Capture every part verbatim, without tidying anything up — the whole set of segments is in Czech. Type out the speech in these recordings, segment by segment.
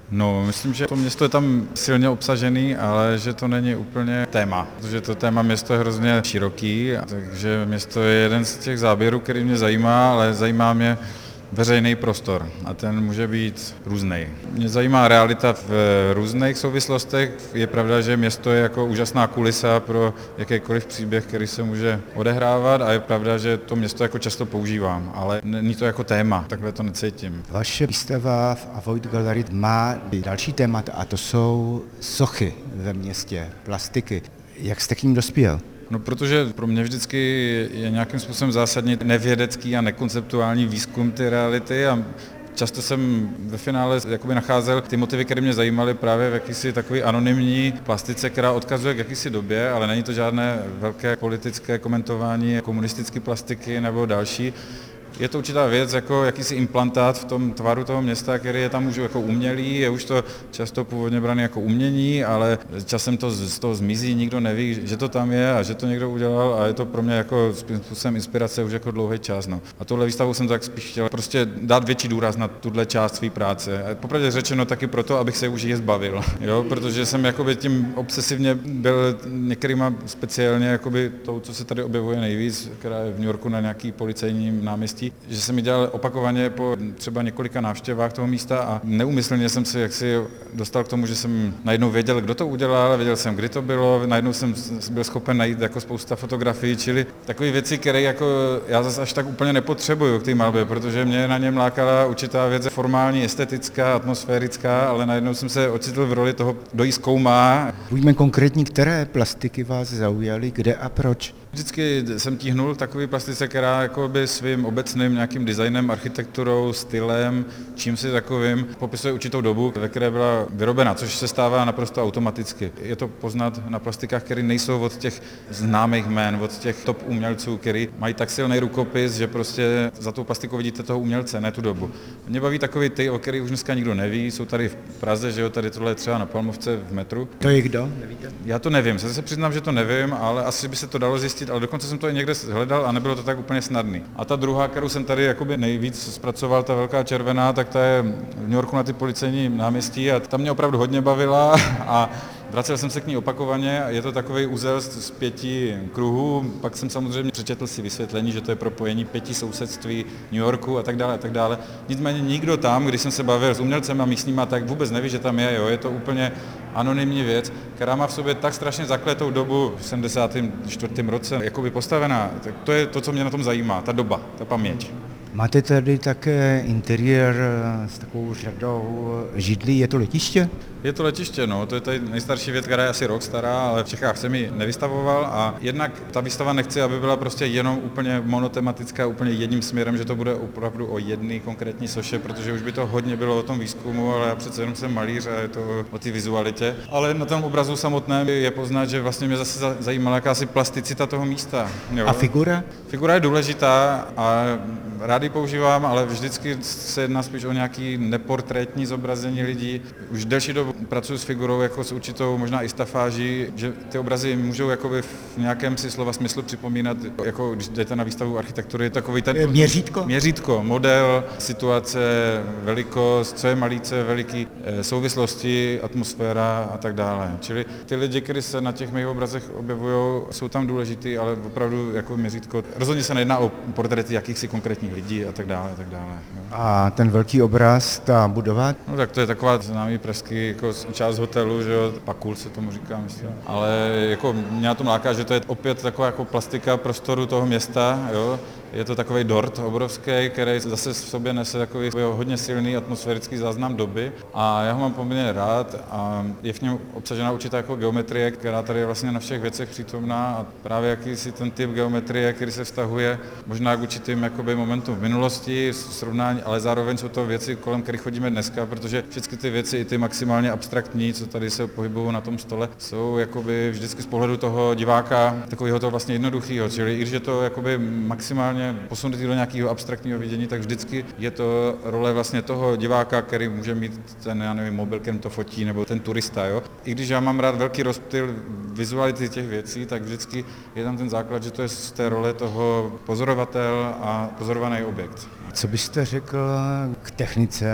No, myslím, že to město je tam silně obsažený, ale že to není úplně téma, protože to téma město je hrozně široký, takže město je jeden z těch záběrů, který mě zajímá, ale zajímá mě veřejný prostor a ten může být různý. Mě zajímá realita v různých souvislostech. Je pravda, že město je jako úžasná kulisa pro jakýkoliv příběh, který se může odehrávat a je pravda, že to město jako často používám, ale není to jako téma, takhle to necítím. Vaše výstava v Avoid Gallery má další témata a to jsou sochy ve městě, plastiky. Jak jste k ním dospěl? No, protože pro mě vždycky je nějakým způsobem zásadní nevědecký a nekonceptuální výzkum ty reality a často jsem ve finále jakoby nacházel ty motivy, které mě zajímaly právě v jakýsi takový anonymní plastice, která odkazuje k jakýsi době, ale není to žádné velké politické komentování komunistické plastiky nebo další. Je to určitá věc, jako jakýsi implantát v tom tvaru toho města, který je tam už jako umělý, je už to často původně brané jako umění, ale časem to z toho zmizí, nikdo neví, že to tam je a že to někdo udělal a je to pro mě jako způsobem inspirace už jako dlouhý čas. No. A tohle výstavu jsem tak spíš chtěl prostě dát větší důraz na tuhle část své práce. A popravdě řečeno taky proto, abych se už je zbavil, jo? Protože jsem jakoby tím obsesivně byl některýma speciálně jakoby tou, co se tady objevuje nejvíc, která je v New Yorku na nějaký policejním náměstí, že jsem ji dělal opakovaně po třeba několika návštěvách toho místa a neúmyslně jsem se jaksi dostal k tomu, že jsem najednou věděl, kdo to udělal, věděl jsem, kdy to bylo, najednou jsem byl schopen najít jako spousta fotografií, čili takové věci, které jako já zase až tak úplně nepotřebuju k té malbě, protože mě na něm lákala určitá věc formální, estetická, atmosférická, ale najednou jsem se ocitl v roli toho, kdo ji zkoumá. Buďme konkrétní, které plastiky vás zaujaly, kde a proč? Vždycky jsem tíhnul takový plastice, která jakoby svým obecným nějakým designem, architekturou, stylem, čím si takovým popisuje určitou dobu, ve které byla vyrobena, což se stává naprosto automaticky. Je to poznat na plastikách, které nejsou od těch známých jmén, od těch top umělců, který mají tak silný rukopis, že prostě za tou plastikou vidíte toho umělce, ne tu dobu. Mě baví takový ty, o kterých už dneska nikdo neví, jsou tady v Praze, že jo, tady tohle je třeba na Palmovce v metru. To je kdo? Nevíte? Já to nevím, se se přiznám, že to nevím, ale asi by se to dalo zjistit, ale dokonce jsem to i někde hledal a nebylo to tak úplně snadný. A ta druhá, kterou jsem tady jakoby nejvíc zpracoval, ta velká červená, tak ta je v New Yorku na ty policejní náměstí a ta mě opravdu hodně bavila a vracel jsem se k ní opakovaně, je to takový úzel z pěti kruhů, pak jsem samozřejmě přečetl si vysvětlení, že to je propojení pěti sousedství New Yorku a tak dále a tak dále. Nicméně nikdo tam, když jsem se bavil s umělcem a místníma, tak vůbec neví, že tam je, jo, je to úplně anonymní věc, která má v sobě tak strašně zakletou dobu v sedmdesátém čtvrtém roce jakoby postavená, tak to je to, co mě na tom zajímá, ta doba, ta paměť. Máte tady také interiér s takovou řadou židlí, je to letiště? Je to letiště, no, to je tady nejstarší věc, která je asi rok stará, ale v Čechách jsem ji nevystavoval a jednak ta výstava nechci, aby byla prostě jenom úplně monotematická, úplně jedním směrem, že to bude opravdu o jedné konkrétní soše, protože už by to hodně bylo o tom výzkumu, ale já přece jenom jsem malíř a je to o té vizualitě. Ale na tom obrazu samotném je poznat, že vlastně mě zase zajímala jakási plasticita toho místa. Jo. A figura? Figura je důležitá a rád ji používám, ale vždycky se jedná spíš o nějaký neportrétní zobrazení lidí. Už delší dobu pracuji s figurou jako s určitou možná i stafáží, že ty obrazy můžou jakoby v nějakém si slova smyslu připomínat, jako když jdete na výstavu architektury, takový ten měřítko, měřítko, model, situace, velikost, co je malý, co je veliký, souvislosti, atmosféra a tak dále. Čili ty lidi, kteří se na těch mých obrazech objevují, jsou tam důležitý, ale opravdu jako měřítko. Rozhodně se nejedná o portréty jakýchsi konkrétních lidí a tak dále, a tak dále. Jo. A ten velký obraz, ta budova? No tak to je taková známý pražský jako část hotelu, že jo, Pakul se tomu říká, myslím. Ale jako mě na tom láká, že to je opět taková jako plastika prostoru toho města, jo. Je to takový dort obrovský, který zase v sobě nese takový hodně silný atmosférický záznam doby a já ho mám poměrně rád a je v něm obsažena určitá jako geometrie, která tady je vlastně na všech věcech přítomná a právě jakýsi ten typ geometrie, který se vztahuje možná k určitým jakoby momentům v minulosti, srovnání, ale zároveň jsou to věci, kolem kterých chodíme dneska, protože všechny ty věci, i ty maximálně abstraktní, co tady se pohybují na tom stole, jsou jakoby vždycky z pohledu toho diváka takového toho vlastně jednoduchého, čili i když je to jakoby maximálně posunutý do nějakého abstraktního vidění, tak vždycky je to role vlastně toho diváka, který může mít ten, já nevím, mobil, kterým to fotí, nebo ten turista, jo. I když já mám rád velký rozptyl vizuality těch věcí, tak vždycky je tam ten základ, že to je z té role toho pozorovatel a pozorovaný objekt. Co byste řekl k technice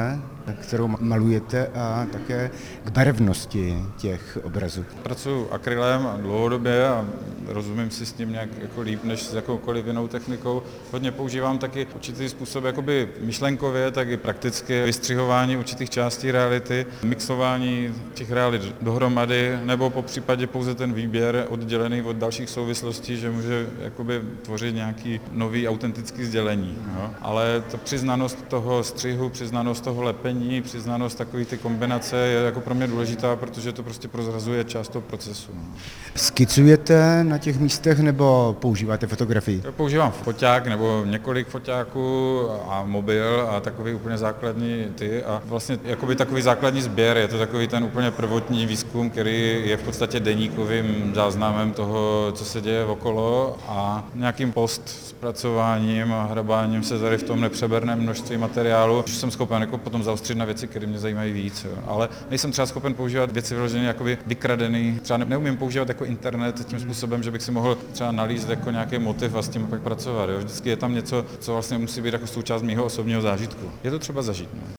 kterou malujete, a také k barevnosti těch obrazů. Pracuji akrylem dlouhodobě a rozumím si s ním nějak jako líp než s jakoukoliv jinou technikou. Hodně používám taky určitý způsob jakoby myšlenkově, tak i prakticky vystřihování určitých částí reality, mixování těch realit dohromady, nebo po případě pouze ten výběr oddělený od dalších souvislostí, že může jakoby tvořit nějaký nový autentický sdělení. Jo? Ale ta přiznanost toho střihu, přiznanost toho lepení, přiznanost takové ty kombinace je jako pro mě důležitá, protože to prostě prozrazuje část toho procesu. No. Skicujete na těch místech nebo používáte fotografii? Já používám foťák nebo několik foťáků a mobil a takový úplně základní ty a vlastně jakoby takový základní sběr, je to takový ten úplně prvotní výzkum, který je v podstatě deníkovým záznamem toho, co se děje okolo a nějakým post zpracováním a hrabáním se tady v tom nepřeberném množství materiálu už jsem schopen jako potom zaostřit na věci, které mě zajímají víc. Jo. Ale nejsem třeba schopen používat věci vyloženě jakoby vykradený. Třeba neumím používat jako internet tím způsobem, že bych si mohl třeba nalíst jako nějaký motiv a s tím pak pracovat. Jo. Vždycky je tam něco, co vlastně musí být jako součást mého osobního zážitku. Je to třeba zažít. No.